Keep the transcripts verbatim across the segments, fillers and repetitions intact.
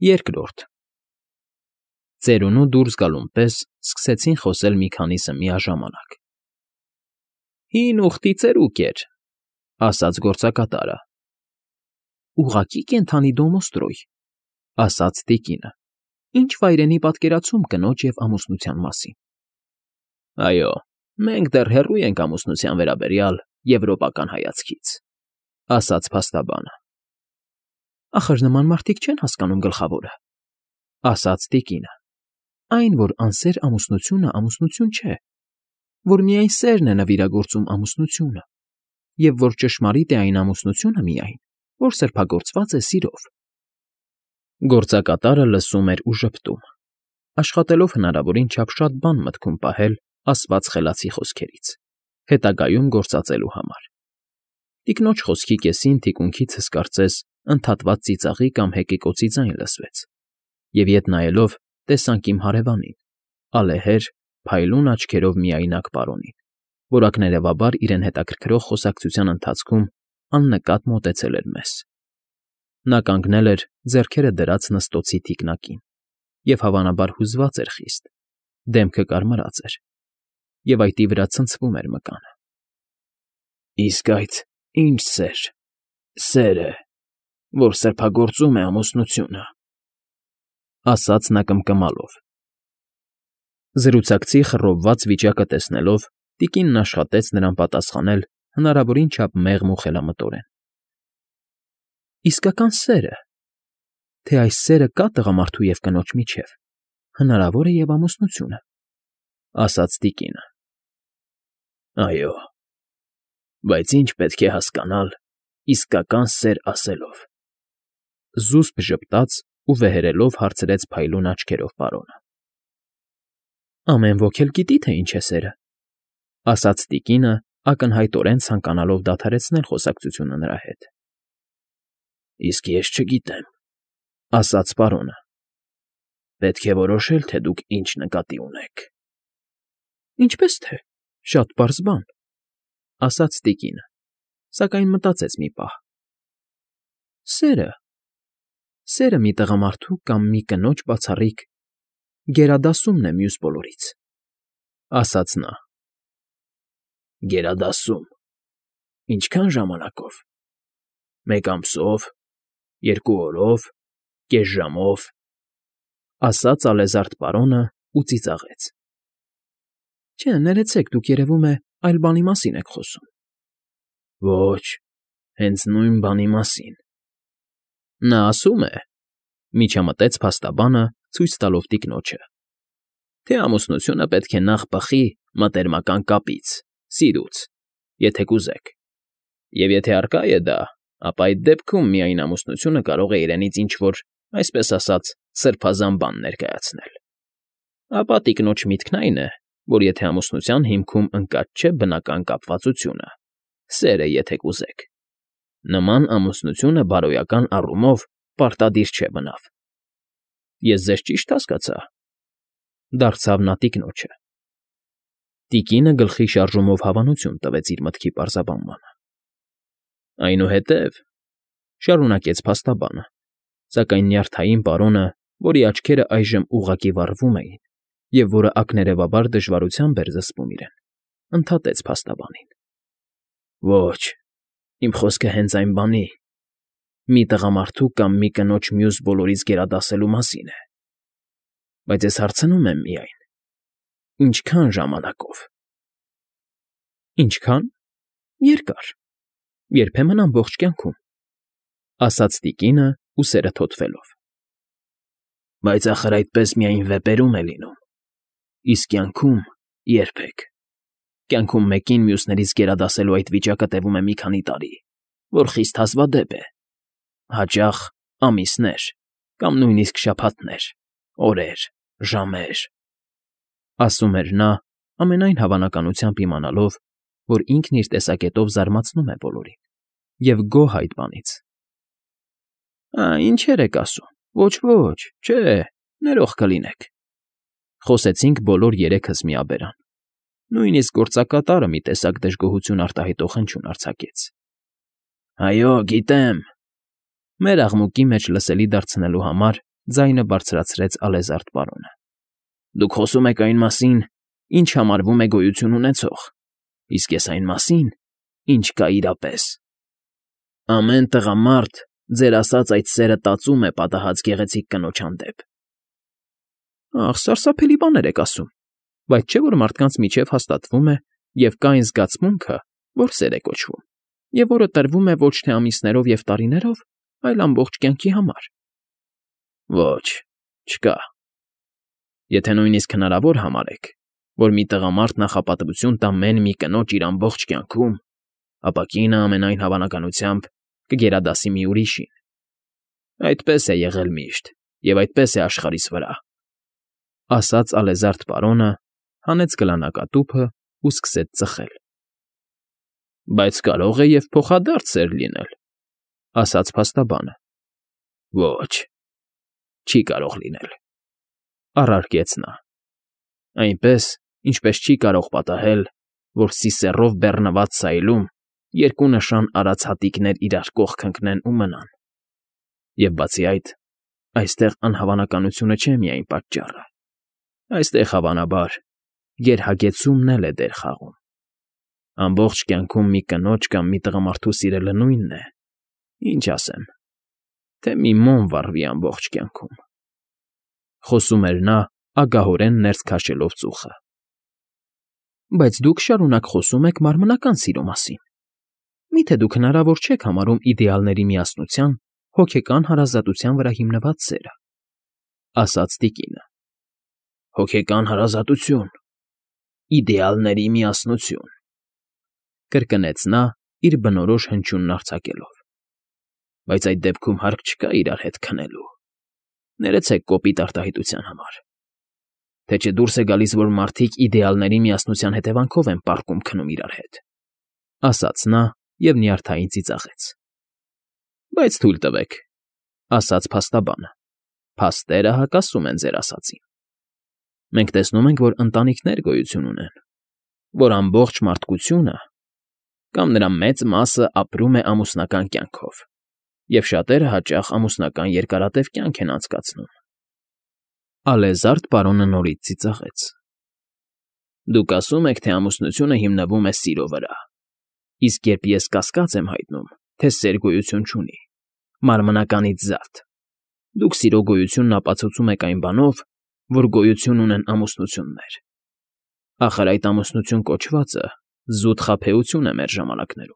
Երկրորդ Ծերունու դուրս գալուն պես սկսեցին խոսել մի քանիսը միաժամանակ։ Հին ուխտի ծերուկ էր, ասաց գործակատարը։ Ուղղակի կենդանի Դոմոստրոյ, ասաց տիկինը, ինչ վայրենի պատկերացում կնոջ և ամուսնության մասին։ Այո, մենք դեռ հեռու ենք ամուսնության վերաբերյալ եվրոպական հայացքից, ասաց փաստաբանը։ Ախր նման մարդիկ չեն հասկանում գլխավորը, ասաց տիկինը, այն, որ անսեր ամուսնությունը ամուսնություն չէ, որ միայն սերն է նվիրագործում ամուսնությունը, և որ ճշմարիտ է այն ամուսնությունը միայն, որ սրբագործված է սիրով։ Գործակատարը լսում էր ու ժպտում, աշխատելով հնարավորին չափ շատ բան մտքում պահել ասված խելացի խոսքերից, հետագայում գործածելու համար։ Տիկնոջ խոսքի կեսին թիկունքիցս կարծես ընդհատված ծիծաղի կամ հեկեկոցի ձայն լսվեց, և ետ նայելով տեսանք իմ հարևանին, ալեհեր, փայլուն աչքերով միայնակ պարոնին, որ ակներևաբար իրեն հետաքրքրող խոսակցության ընթացքում աննկատ մոտեցել էր մեզ։ Նա կանգնել էր ձեռքերը դրած նստոցի թիկնակին և հավանաբար հուզված էր խիստ, դեմքը կարմրած էր, և այդի վրա ցնցվում էր մկանը։ Իսկ այդ ինչ սեր, սեր է, որ սրբագործում է ամուսնությունը, ասաց նա կմկմալով։ Զրուցակցի խռովված վիճակը տեսնելով, տիկինն աշխատեց նրան պատասխանել հնարավորին չափ մեղմ ու խելամտորեն։ Իսկական սերը, թե այս սերը կա տղամարդու և կնոջ միջև, հնարավոր է և ամուսնությունը, ասաց տիկինը։ Այո, բայց ինչ պետք է հասկանալ իսկական սեր ասելով, զուսպ ժպտաց ու վեհերելով հարցրեց փայլուն աչքերով պարոնը։ Ամեն ոք էլ գիտի, թե ինչ է սերը, ասաց տիկինը, ակնհայտորեն ցանկանալով դադարեցնել խոսակցությունը նրա հետ։ Իսկ ես չգիտեմ, ասաց պարոնը։ Պետք է որոշել, թե դուք ինչ նկատի ունեք։ Ինչպես թե, շատ պարզ բան, ասաց տիկինը, սակայն մտածեց մի պահ։ Սերը, սերը մի տղամարդու կամ մի կնոջ բացառիկ գերադասումն է մյուս բոլորից, ասաց նա։ Գերադասում, ինչքան ժամանակով, մեկ ամսով, երկու օրով, կես ժամով, ասաց ալեզարդ պարոնը ու ծիծաղեց։ Չէ, ներեցեք, դուք երևում է այլ բանի մասին եք խոսում։ Ոչ, հենց նույն բանի մասին։ Նա ասում է, միջամտեց փաստաբանը, ցույց տալով տիկնոջը, թե ամուսնությունը պետք է նախ բխի մտերմական կապից, սիրուց, եթե կուզեք, և եթե առկա է դա, ապա այդ դեպքում միայն ամուսնությունը կարող է իրենից ինչ-որ, այսպես ասած, սրբազան բան ներկայացնել։ Ապա տիկնոջ միտքն այն է, որ եթե ամուսնության հիմքում ընկած չէ բնական կապվածությունը, սերը, եթե կուզեք, նման ամուսնությունը բարոյական առումով պարտադիր չէ բնավ։ Ես ձեզ ճի՞շտ հասկացա, դարձավ նա տիկնոջը։ Տիկինը գլխի շարժումով հավանություն տվեց իր մտքի պարզաբանմանը։ Այնուհետև, շարունակեց փաստաբանը, սակայն նյարդային պարոնը, որի աչքերը այժմ ուղղակի վառվում էին, և որը ակներևաբար դժվարությամբ էր զսպում իրեն, ընդհատեց փաստաբանին. Ոչ, իմ խոսքը հենց այն բանի, մի տղամարդու կամ մի կնոջ մյուս բոլորից գերադասելու մասին է։ Բայց ես հարցնում եմ միայն. ինչքան ժամանակով։ Ինչքան։ Երկար, երբեմն ամբողջ կյանքում, ասաց տիկինը ուսերը թոթվելով։ Բայց ախր այդպես միայն վեպերում է լինում, իսկ կյանքում երբեք։ Կյանքում մեկին մյուսներից գերադասելու այդ վիճակը տևում է մի քանի տարի, որ խիստ հազվադեպ է, հաճախ ամիսներ կամ նույնիսկ շաբաթներ, օրեր, ժամեր, ասում էր նա, ամենայն հավանականությամբ իմանալով, որ ինքն իր տեսակետով զարմացնում է բոլորին, և գոհ այդ բանից։ Ա, ինչեր եք ասում, ոչ, չէ, ներող կլինեք, խոսեցինք բոլոր երեքս միաբերան, նույնիսկ գործակատարը մի տեսակ դժգոհություն արտահայտող հնչյուն արձակեց։ Այո, գիտեմ, մեր աղմուկի մեջ լսելի դարձնելու համար ձայնը բարձրացրեց ալեզարդ պարոնը։ Դուք խոսում եք այն մասին, ինչ համարվում է գոյություն ունեցող, իսկ ես այն մասին, ինչ կա իրապես։ Ամեն տղամարդ, ձեր ասած այդ սերը տածում է պատահած գեղեցիկ կնոջ հանդեպ։ Ախ, սարսափելի բաներ եք ասում, բայց չէ՞ որ մարդկանց միջև հաստատվում է և կա այն զգացմունքը, որ սեր է կոչվում, և որը տրվում է ոչ թե ամիսներով և տարիներով, այլ ամբողջ կյանքի համար։ Ոչ, չկա։ Եթե նույնիսկ հնարավոր համարեք, որ մի տղամարդ նախապատվություն տա մեն մի կնոջ իր ամբողջ կյանքում, ապա կինը ամենայն հավանականությամբ կգերադասի մի ուրիշին։ Այդպես է եղել միշտ, և այդպես է աշխարհիս վրա, ասաց ալեզարդ պարոնը, հանեց գլանակատուփն ու սկսեց ծխել։ Բայց կարող է և փոխադարձ սեր լինել, ասաց փաստաբանը։ Ոչ, չի կարող լինել, առարկեց նա։ Այնպես, ինչպես չի կարող պատահել, որ սիսեռով բեռնված սայլում երկու նշան արած հատիկներ իրար կողք ընկնեն ու մնան։ Եվ բացի այդ, այստեղ անհավանականությունը չէ միայն պատճառը, այստեղ, հավանաբար, գերհագեցումն էլ է դեր խաղում։ Ամբողջ կյանքում մի կնոջ կամ մի տղամարդու սիրելը նույնն է, ինչ ասեմ, թե մի մոմ վառվի ամբողջ կյանքում։ Խոսում էր նա, ագահորեն ներս քաշելով ծուխը։ Բայց դուք շարունակ խոսում եք մարմնական սիրո մասին։ Մի՞թե դուք հնարավոր չեք համարում իդեալների միասնության, հոգեկան հարազատության վրա հիմնված սերը, ասաց տիկինը։ Հոգեկան հարազատություն, իդեալների միասնություն, կրկնեց նա, իր բնորոշ հնչյունն արձակելով։ Բայց այդ դեպքում հարկ չկա իրար հետ քնելու։ Ներեցեք կոպիտ արտահայտության համար։ Թե չէ դուրս է գալիս, որ մարդիկ իդեալների միասնության հետևանքով են պառկում քնում իրար հետ, ասաց նա և նյարդային ծիծաղեց։ Բայց թույլ տվեք, ասաց փաստաբանը, փաստերը հակասում են ձեր ասածին։ Մենք տեսնում ենք, որ ընտանիքներ գոյություն ունեն, որ ամբողջ մարդկությունը կամ նրա մեծ մասը ապրում է ամուսնական կյանքով, և շատերը հաճախ ամուսնական երկարատև կյանք են անցկացնում։ Ալեզարդ պարոնը նորից ծիծաղեց։ Դուք ասում եք, թե ամուսնությունը հիմնվում է սիրո վրա, իսկ երբ ես կասկած եմ հայտնում, թե սեր գոյություն չունի, մարմնականից զատ, դուք սիրո գոյությունն ապացուցում եք այն բանով, որ գոյություն ունեն ամուսնություններ։ Ախր այդ ամուսնություն կոչվածը զուտ խաբեություն է մեր ժամանակներում։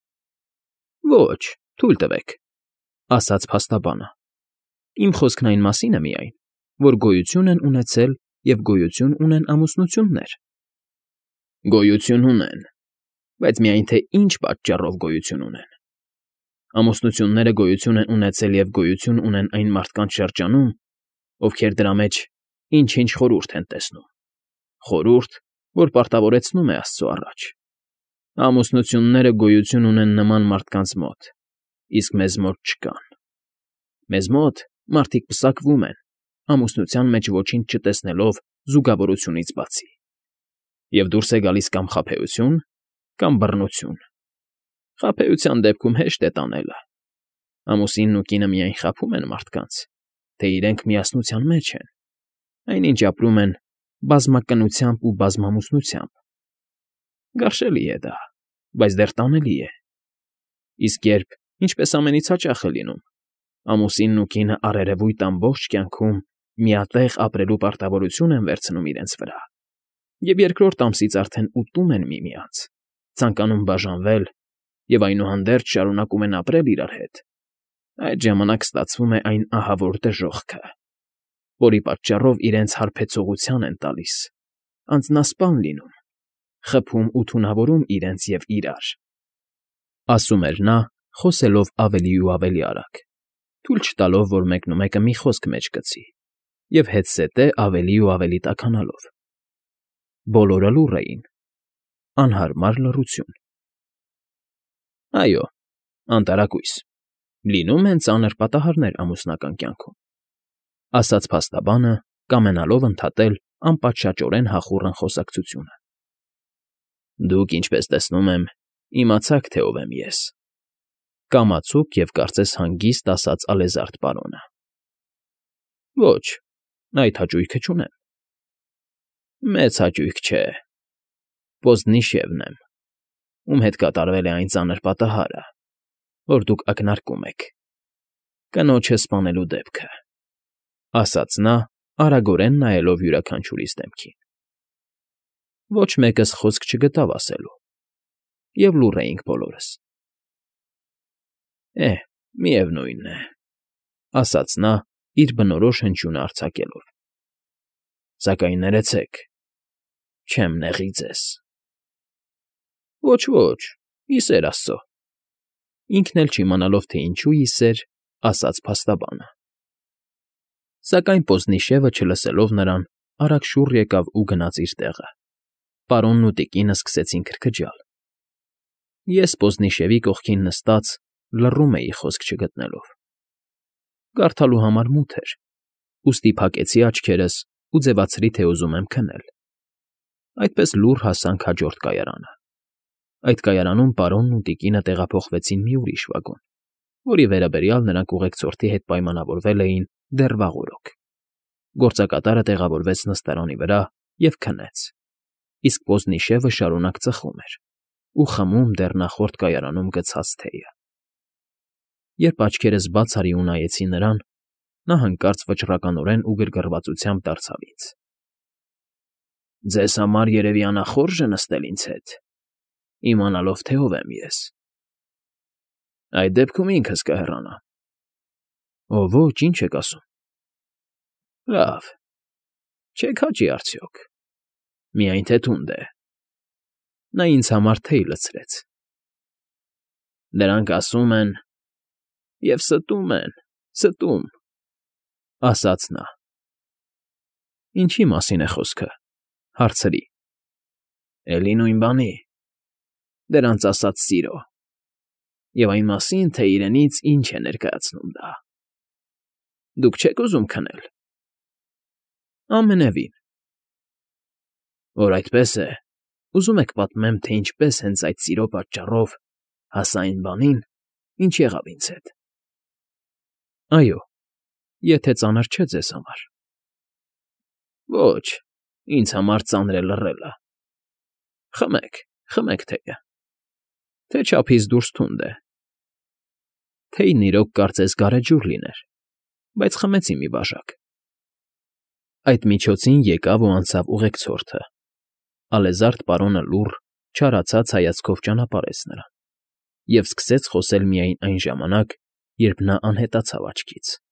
Ոչ, թույլ տվեք, ասաց փաստաբանը։ Իմ խոսքն այն մասին է միայն, որ գոյություն են ունեցել և գոյություն ունեն ամուսնություններ։ Գոյություն ունեն, բայց միայն թե ինչ պատճառով գոյություն ունեն։ Ամուսնությունները գոյություն են ունեցել և գոյություն ունեն այն մարդկանց շրջանում, ովքեր դրա մեջ ինչ֊ինչ խորհուրդ են տեսնում, խորհուրդ, որ պարտավորեցնում է Աստծու առաջ։ Ամուսնությունները գոյություն ունեն նման մարդկանց մոտ, իսկ մեզ մոտ չկան։ Մեզ մոտ մարդիկ պսակվում են, ամուսնության մեջ ոչինչ չտեսնելով զուգավորությունից բացի, և դուրս է գալիս կամ խաբեություն, կամ բռնություն։ Խաբեության դեպքում հեշտ է տանելը։ Ամուսինն ու կինը միայն խաբում են մարդկանց, թե իրենք միասնության մեջ են, այնինչ ապրում են բազմակնությամբ ու բազմամուսնությամբ։ Գարշելի է դա, բայց դեռ տանելի է։ Իսկ երբ, ինչպես ամենից հաճախ է լինում, ամուսինն ու կինը առերևույթ ամբողջ կյանքում միատեղ ապրելու պարտավորություն են վերցնում իրենց վրա, և երկրորդ ամսից արդեն ուտում են միմյանց, ցանկանում բաժանվել և այնուհանդերձ շարունակում են ապրել իրար հետ, այդ ժամանակ ստացվում է այն ահավոր դժոխքը, որի պատճառով իրենց հարբեցողության են տալիս, անձնասպան լինում, խփում ու թունավորում իրենց և իրար, ասում էր նա, խոսելով ավելի ու ավելի արագ, թույլ չտալով, որ մեկնումեկը մի խոսք մեջ գցի, և հետզհետե ավելի ու ավելի տաքանալով։ Բոլորը լուռ էին, անհարմար լռություն։ Այո, անտարակույս, լինում են ծանր պատահարներ ամուսնական կյանքում, ասաց փաստաբանը, կամենալով ընդհատել անպատշաճորեն հախուռն խոսակցությունը։ Դուք, ինչպես տեսնում եմ, իմացաք, թե ով եմ ես, կամացուկ և կարծես հանգիստ ասաց ալեզարդ պարոնը։ Ոչ, այդ հաճույքը չունեմ։ Մեծ հաճույք չէ, Պոզնիշևն եմ, ում հետ կատարվել է այն ծանր պատահարը, որ դուք ակնարկում եք, կնոջը սպանելու դեպքը, ֊ ասաց նա, արագորեն նայելով յուրաքանչյուրիս դեմքին։ Ոչ մեկս խոսք չգտավ ասելու, և լուռ էինք բոլորս։ ֊ Է, միևնույն է, ֊ ասաց նա, իր բնորոշ հնչյունը արձակելով, ֊ սակայն ներեցեք, չեմ նեղի ձեզ։ ֊ Ոչ, ոչ, ի սեր աստծո… Ինքն էլ չիմանալով, թե ինչու ի սեր, ասաց փաստաբանը։ Սակայն Պոզնիշևը, չլսելով նրան, արագ շուռ եկավ ու գնաց իր տեղը։ Պարոնն ու տիկինը սկսեցին քրքջալ։ Ես Պոզնիշևի կողքին նստած լռում էի խոսք չգտնելով։ Կարդալու համար մութ էր, ուստի փակեցի աչքերս ու ձևացրի, թե ուզում եմ քնել։ Այդպես լուռ հասանք հաջորդ կայարանը։ Այդ կայարանում պարոնն ու տիկինը տեղափոխվեցին մի ուրիշ վագոն, որի վերաբերյալ նրանք ուղեկցորդի հետ պայմանավորվել էին դեռ վաղուրոք։ Գործակատարը տեղավորվեց նստարանի վրա և քնեց, իսկ Պոզնիշևը շարունակ ծխում էր ու խմում դեռ նախորդ կայարանում գցած թեյը։ Երբ աչքերս բաց արի ու նայեցի նրան, նա հանկարծ վճռականորեն ու գրգռվածությամբ դարձավ ինձ. ֊ Ձեզ համար երևի անախորժ է նստել ինձ հետ, իմանալով, թե ով եմ ես։ ֊ Այդ դեպքում ինքս կհեռանամ։ ֊ Ո ոչ, ինչ եք ասում։ ֊ Լավ, չեք հաճի արդյոք, միայն թե թունդ է։ Նա ինձ համար թեյ լցրեց։ ֊ Դրանք ասում են, և ստում են, ստում, ֊ ասաց նա։ ֊ Ինչի՞ մասին է խոսքը, ֊ հարցրի։ ֊ Էլի նույն բանի, դրանց ասած սիրո, և այն մասին, թե իրենից ինչ է ներկայացնում դա։ Դուք չե՞ք ուզում քնել։ ֊ Ամենևին։ ֊ Որ այդպես է, ուզում եք պատմեմ, թե ինչպես հենց այդ սիրո պատճառով հասա այն բանին, ինչ եղավ ինձ հետ։ ֊ Այո, եթե ծանր չէ ձեզ համար։ ֊ Ոչ, ինձ համար ծանր է լռելը։ Խմեք, խմեք թեյը, թե չափից դուրս թունդ է։ Թեյն իրոք կարծես գարեջուր լիներ, բայց խմեցի մի բաժակ։ Այդ միջոցին եկավ ու անցավ ուղեկցորդը։ Ալեզարդ պարոնը լուռ, չարացած հայացքով ճանապարհեց նրան և սկսեց խոսել միայն այն ժամանակ, երբ նա անհետացավ աչքից։